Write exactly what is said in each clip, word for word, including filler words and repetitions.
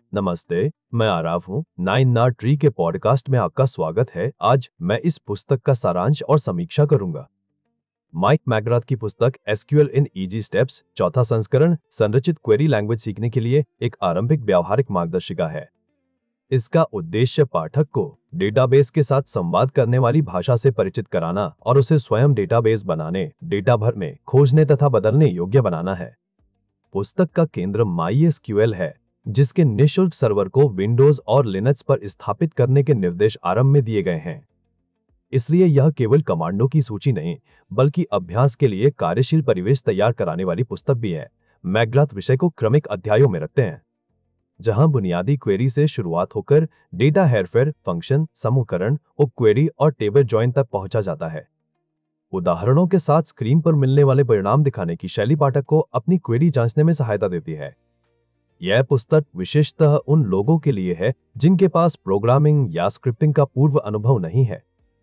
नमस्ते, मैं आराव हूँ। नाइन नाट ट्री के पॉडकास्ट में आपका स्वागत है। आज मैं इस पुस्तक का सारांश और समीक्षा करूंगा। माइक मैकग्राथ की पुस्तक एसक्यूएल इन इजी स्टेप्स, चौथा संस्करण, संरचित क्वेरी लैंग्वेज सीखने के लिए एक आरंभिक व्यावहारिक मार्गदर्शिका है। इसका उद्देश्य पाठक को डेटाबेस के साथ संवाद करने वाली भाषा से परिचित कराना और उसे स्वयं डेटाबेस बनाने, डेटा भरने, खोजने तथा बदलने योग्य बनाना है। पुस्तक का केंद्र माईएसक्यूएल है, जिसके निःशुल्क सर्वर को विंडोज और लिनक्स पर स्थापित करने के निर्देश आरंभ में दिए गए हैं। इसलिए यह केवल कमांडों की सूची नहीं, बल्कि अभ्यास के लिए कार्यशील परिवेश तैयार कराने वाली पुस्तक भी है। मैकग्राथ विषय को क्रमिक अध्यायों में रखते हैं, जहां बुनियादी क्वेरी से शुरुआत होकर डेटा हेरफेर, फंक्शन, समूहकरण, उप क्वेरी और टेबल जॉइन तक पहुंचा जाता है। उदाहरणों के साथ स्क्रीन पर मिलने वाले परिणाम दिखाने की शैली पाठक को अपनी क्वेरी जांचने में सहायता देती है। यह पुस्तक विशेषतः उन लोगों के लिए है जिनके पास प्रोग्रामिंग या स्क्रिप्टिंग का पूर्व अनुभव नहीं है,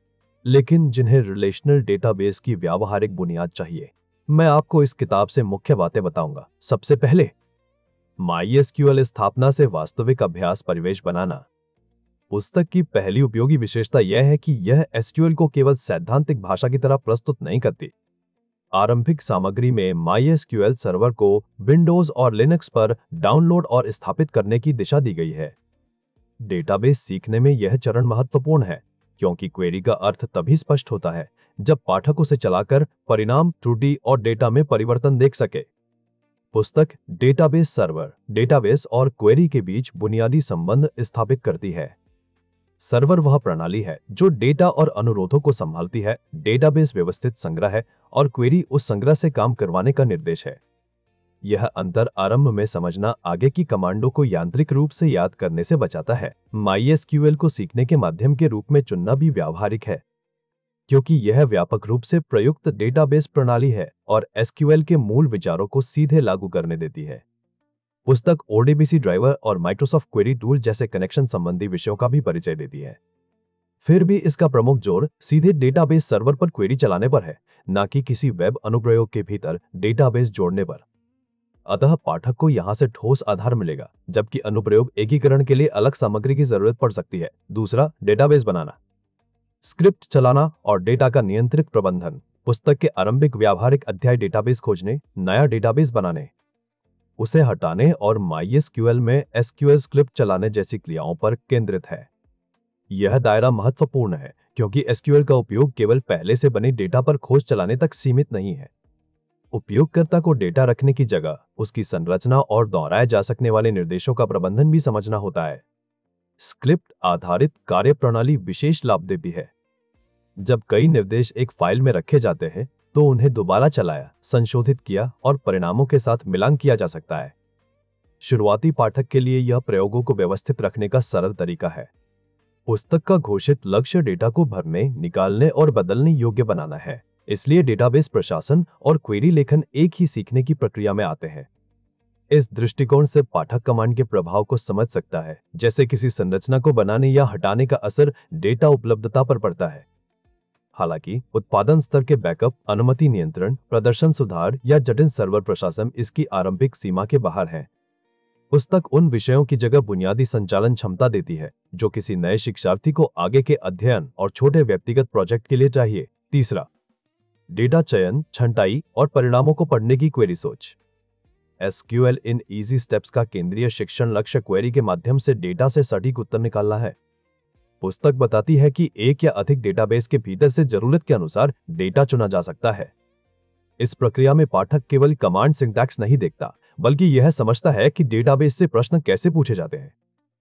लेकिन जिन्हें रिलेशनल डेटाबेस की व्यावहारिक बुनियाद चाहिए। मैं आपको इस किताब से मुख्य बातें बताऊंगा। सबसे पहले, माईएसक्यूएल स्थापना से वास्तविक अभ्यास परिवेश बनाना। पुस्तक की पहली उपयोगी विशेषता यह है कि यह एसक्यूएल को केवल सैद्धांतिक भाषा की तरह प्रस्तुत नहीं करती। आरंभिक सामग्री में माईएसक्यूएल सर्वर को विंडोज और लिनक्स पर डाउनलोड और स्थापित करने की दिशा दी गई है। डेटाबेस सीखने में यह चरण महत्वपूर्ण है, क्योंकि क्वेरी का अर्थ तभी स्पष्ट होता है जब पाठक उसे चलाकर परिणाम, त्रुटि और डेटा में परिवर्तन देख सके। पुस्तक डेटाबेस सर्वर, डेटाबेस और क्वेरी के बीच बुनियादी संबंध स्थापित करती है। सर्वर वह प्रणाली है जो डेटा और अनुरोधों को संभालती है, डेटाबेस व्यवस्थित संग्रह है और क्वेरी उस संग्रह से काम करवाने का निर्देश है। यह अंतर आरंभ में समझना आगे की कमांडों को यांत्रिक रूप से याद करने से बचाता है। माईएसक्यूएल को सीखने के माध्यम के रूप में चुनना भी व्यावहारिक है, क्योंकि यह व्यापक रूप से प्रयुक्त डेटाबेस प्रणाली है और एसक्यूएल के मूल विचारों को सीधे लागू करने देती है। पुस्तक ओडीबीसी ड्राइवर और माइक्रोसॉफ्ट क्वेरी टूल जैसे कनेक्शन संबंधी विषयों का भी परिचय देती है। फिर भी इसका प्रमुख जोर सीधे डेटाबेस सर्वर पर क्वेरी चलाने पर है, न कि किसी वेब अनुप्रयोग के भीतर डेटाबेस जोड़ने पर। अतः पाठक को यहां से ठोस आधार मिलेगा, जबकि अनुप्रयोग एकीकरण के लिए अलग सामग्री की जरूरत पड़ सकती है। दूसरा, डेटाबेस बनाना, स्क्रिप्ट चलाना और डेटा का नियंत्रित प्रबंधन। पुस्तक के आरंभिक व्यावहारिक अध्याय डेटाबेस खोजने, नया डेटाबेस बनाने, उसे हटाने और माईएसक्यूएल में एसक्यूएल स्क्रिप्ट चलाने जैसी क्रियाओं पर केंद्रित है। यह दायरा महत्वपूर्ण है, क्योंकि एसक्यूएल का उपयोग केवल पहले से बने डेटा पर खोज चलाने तक सीमित नहीं है। उपयोगकर्ता को डेटा रखने की जगह उसकी संरचना और दोहराए जा सकने वाले निर्देशों का प्रबंधन भी समझना होता है। स्क्रिप्ट आधारित कार्यप्रणाली विशेष लाभ देती है। जब कई निर्देश एक फाइल में रखे जाते हैं, तो उन्हें दोबारा चलाया, संशोधित किया और परिणामों के साथ मिलान किया जा सकता है। शुरुआती पाठक के लिए यह प्रयोगों को व्यवस्थित रखने का सरल तरीका है। पुस्तक का घोषित लक्ष्य डेटा को भरने, निकालने और बदलने योग्य बनाना है। इसलिए डेटाबेस प्रशासन और क्वेरी लेखन एक ही सीखने की प्रक्रिया में आते हैं। इस दृष्टिकोण से पाठक कमांड के प्रभाव को समझ सकता है, जैसे किसी संरचना को बनाने या हटाने का असर डेटा उपलब्धता पर पड़ता है। हालांकि उत्पादन स्तर के बैकअप, अनुमति नियंत्रण, प्रदर्शन सुधार या जटिल सर्वर प्रशासन इसकी आरंभिक सीमा के बाहर है। पुस्तक उन विषयों की जगह बुनियादी संचालन क्षमता देती है जो किसी नए शिक्षार्थी को आगे के अध्ययन और छोटे व्यक्तिगत प्रोजेक्ट के लिए चाहिए। तीसरा, डेटा चयन, छंटाई और परिणामों को पढ़ने की क्वेरी सोच। एसक्यूएल इन इजी स्टेप्स का केंद्रीय शिक्षण लक्ष्य क्वेरी के माध्यम से डेटा से सटीक उत्तर निकालना है। पुस्तक बताती है कि एक या अधिक डेटाबेस के भीतर से जरूरत के अनुसार डेटा चुना जा सकता है। इस प्रक्रिया में पाठक केवल कमांड सिंटैक्स नहीं देखता, बल्कि यह समझता है कि डेटाबेस से प्रश्न कैसे पूछे जाते हैं।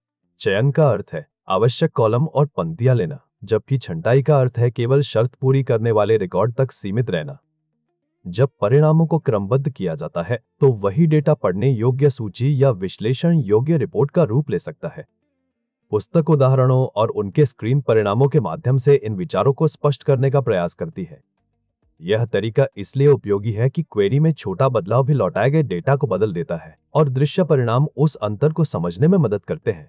चयन का अर्थ है आवश्यक कॉलम और पंक्तियां लेना, जबकि छंटाई का अर्थ है केवल शर्त पूरी करने वाले रिकॉर्ड तक सीमित रहना। जब परिणामों को क्रमबद्ध किया जाता है, तो वही डेटा पढ़ने योग्य सूची या विश्लेषण योग्य रिपोर्ट का रूप ले सकता है। पुस्तक उदाहरणों और उनके स्क्रीन परिणामों के माध्यम से इन विचारों को स्पष्ट करने का प्रयास करती है। यह तरीका इसलिए उपयोगी है कि क्वेरी में छोटा बदलाव भी लौटाए गए डेटा को बदल देता है और दृश्य परिणाम उस अंतर को समझने में मदद करते हैं।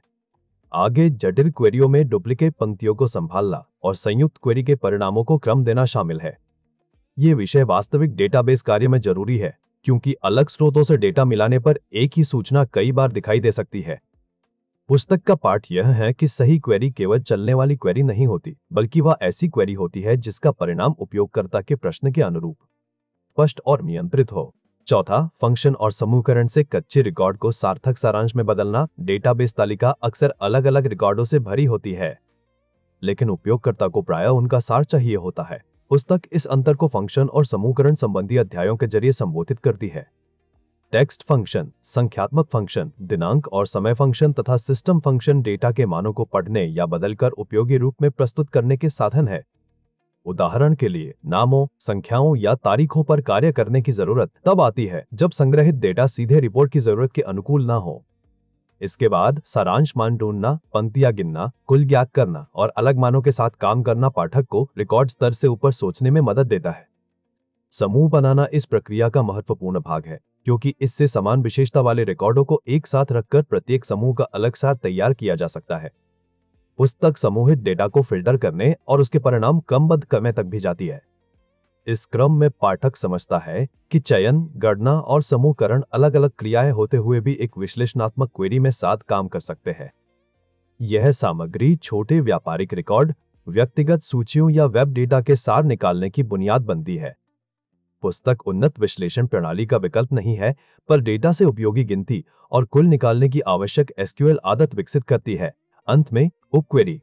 आगे जटिल क्वेरियों में डुप्लीकेट पंक्तियों को संभालना और संयुक्त क्वेरी के परिणामों को क्रम देना शामिल है। ये विषय वास्तविक डेटाबेस कार्य में जरूरी है, क्योंकि अलग स्रोतों से डेटा मिलाने पर एक ही सूचना कई बार दिखाई दे सकती है। पुस्तक का पाठ यह है कि सही क्वेरी केवल चलने वाली क्वेरी नहीं होती, बल्कि वह ऐसी क्वेरी होती है जिसका परिणाम उपयोगकर्ता के प्रश्न के अनुरूप स्पष्ट और नियंत्रित हो। चौथा, फंक्शन और समूहकरण से कच्चे रिकॉर्ड को सार्थक सारांश में बदलना। डेटाबेस तालिका अक्सर अलग अलग रिकॉर्डों से भरी होती है, लेकिन उपयोगकर्ता को प्रायः उनका सार चाहिए होता है। पुस्तक इस अंतर को फंक्शन और समूहकरण संबंधी अध्यायों के जरिए संबोधित करती है। टेक्स्ट फंक्शन, संख्यात्मक फंक्शन, दिनांक और समय फंक्शन तथा सिस्टम फंक्शन डेटा के मानों को पढ़ने या बदलकर उपयोगी रूप में प्रस्तुत करने के साधन है। उदाहरण के लिए, नामों, संख्याओं या तारीखों पर कार्य करने की जरूरत तब आती है जब संग्रहित डेटा सीधे रिपोर्ट की जरूरत के अनुकूल ना हो। इसके बाद सारांश मान ढूंढना, पंक्तियां गिनना, कुल ज्ञात करना और अलग मानों के साथ काम करना पाठक को रिकॉर्ड स्तर से ऊपर सोचने में मदद देता है। समूह बनाना इस प्रक्रिया का महत्वपूर्ण भाग है, क्योंकि इससे समान विशेषता वाले रिकॉर्डों को एक साथ रखकर प्रत्येक समूह का अलग सार तैयार किया जा सकता है। पुस्तक समूहित डेटा को फिल्टर करने और उसके परिणाम क्रमबद्ध करने तक भी जाती है। इस क्रम में पाठक समझता है कि चयन, गणना और समूहकरण अलग अलग क्रियाएं होते हुए भी एक विश्लेषणात्मक क्वेरी में साथ काम कर सकते हैं। यह सामग्री छोटे व्यापारिक रिकॉर्ड, व्यक्तिगत सूचियों या वेब डेटा के सार निकालने की बुनियाद बनती है। पुस्तक उन्नत विश्लेषण प्रणाली का विकल्प नहीं है, पर डेटा से उपयोगी गिनती और कुल निकालने की आवश्यक एसक्यूएल आदत विकसित करती है। अंत में, उपक्वेरी,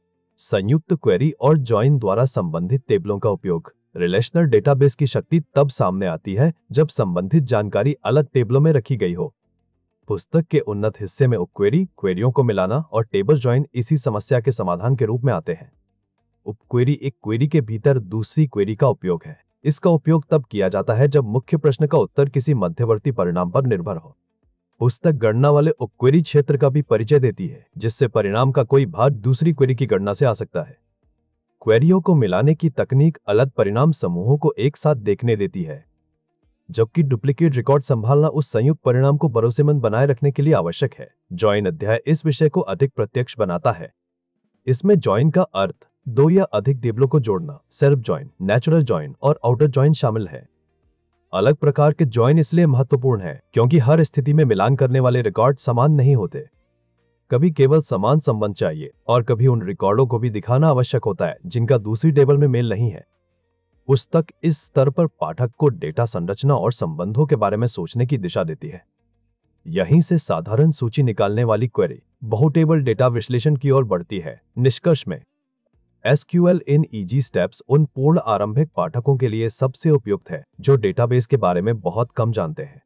संयुक्त क्वेरी और जॉइन द्वारा संबंधित टेबलों का उपयोग। रिलेशनल डेटाबेस की शक्ति तब सामने आती है जब संबंधित जानकारी अलग टेबलों में रखी गई हो। पुस्तक के उन्नत हिस्से में उपक्वेरी, क्वेरियों को मिलाना और टेबल जॉइन इसी समस्या के समाधान के रूप में आते हैं। उपक्वेरी एक क्वेरी के भीतर दूसरी क्वेरी का उपयोग है। इसका उपयोग तब किया जाता है जब मुख्य प्रश्न का उत्तर किसी मध्यवर्ती परिणाम पर निर्भर हो। पुस्तक गणना वाले उपक्वेरी क्षेत्र का भी परिचय देती है, जिससे परिणाम का कोई भाग दूसरी क्वेरी की गणना से आ सकता है। क्वेरियों को मिलाने की तकनीक अलग परिणाम समूहों को एक साथ देखने देती है, जबकि डुप्लीकेट रिकॉर्ड संभालना उस संयुक्त परिणाम को भरोसेमंद बनाए रखने के लिए आवश्यक है। जॉइन अध्याय इस विषय को अधिक प्रत्यक्ष बनाता है। इसमें जॉइन का अर्थ दो या अधिक टेबलों को जोड़ना, सेल्फ जॉइन, नेचुरल जॉइन और आउटर जॉइन शामिल है। अलग प्रकार के जॉइन इसलिए महत्वपूर्ण है क्योंकि हर स्थिति में मिलान करने वाले रिकॉर्ड समान नहीं होते। कभी केवल समान संबंध चाहिए और कभी उन रिकॉर्डों को भी दिखाना आवश्यक होता है जिनका दूसरी टेबल में मेल नहीं है। पुस्तक इस स्तर पर पाठक को डेटा संरचना और संबंधों के बारे में सोचने की दिशा देती है। यहीं से साधारण सूची निकालने वाली क्वेरी बहुटेबल डेटा विश्लेषण की ओर बढ़ती है। निष्कर्ष में, एसक्यूएल इन इजी स्टेप्स उन पूर्ण आरंभिक पाठकों के लिए सबसे उपयुक्त है जो डेटाबेस के बारे में बहुत कम जानते हैं,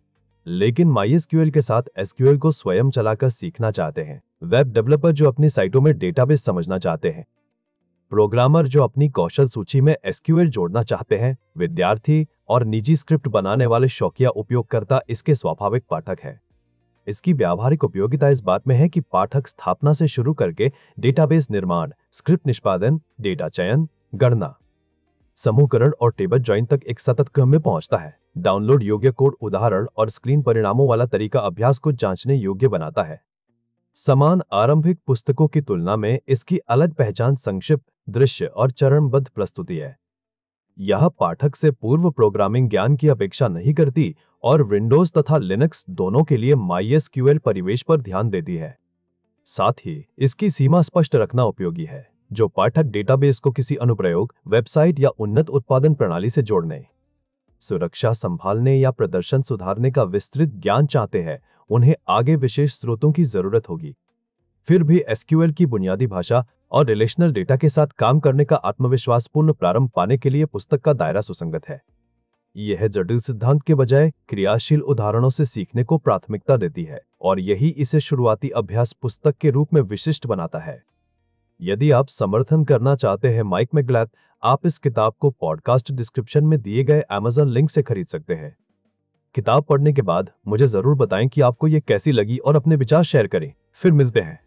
लेकिन माईएसक्यूएल के साथ एसक्यूएल को स्वयं चलाकर सीखना चाहते हैं, वेब डेवलपर जो अपनी साइटों में डेटाबेस समझना चाहते हैं, प्रोग्रामर जो अपनी कौशल सूची में एसक्यूएल जोड़ना चाहते हैं, विद्यार्थी और निजी स्क्रिप्ट बनाने वाले शौकिया उपयोगकर्ता इसके स्वाभाविक पाठक हैं। इसकी व्यावहारिक उपयोगिता इस बात में है कि पाठक स्थापना से शुरू करके डेटाबेस निर्माण, स्क्रिप्ट निष्पादन, डेटा चयन, गणना, समूहकरण और टेबल जॉइन तक एक सतत क्रम में पहुंचता है। डाउनलोड योग्य कोड उदाहरण और स्क्रीन परिणामों वाला तरीका अभ्यास को जांचने योग्य बनाता है। समान आरंभिक पुस्तकों की तुलना में इसकी अलग पहचान संक्षिप्त, दृश्य और चरणबद्ध प्रस्तुति है। यह पाठक से पूर्व प्रोग्रामिंग ज्ञान की अपेक्षा नहीं करती और विंडोज तथा लिनक्स दोनों के लिए माईएसक्यूएल परिवेश पर ध्यान देती है। साथ ही इसकी सीमा स्पष्ट रखना उपयोगी है। जो पाठक डेटाबेस को किसी अनुप्रयोग, वेबसाइट या उन्नत उत्पादन प्रणाली से जोड़ने, सुरक्षा संभालने या प्रदर्शन सुधारने का विस्तृत ज्ञान चाहते हैं, उन्हें आगे विशेष स्रोतों की जरूरत होगी। फिर भी एसक्यूएल की बुनियादी भाषा और रिलेशनल डेटा के साथ काम करने का आत्मविश्वासपूर्ण प्रारंभ पाने के लिए पुस्तक का दायरा सुसंगत है। यह जटिल सिद्धांत के बजाय क्रियाशील उदाहरणों से सीखने को प्राथमिकता देती है और यही इसे शुरुआती अभ्यास पुस्तक के रूप में विशिष्ट बनाता है। यदि आप समर्थन करना चाहते हैं माइक मैकग्लाथ, आप इस किताब को पॉडकास्ट डिस्क्रिप्शन में दिए गए अमेज़न लिंक से खरीद सकते हैं। किताब पढ़ने के बाद मुझे जरूर बताएं कि आपको यह कैसी लगी और अपने विचार शेयर करें। फिर मिलते हैं।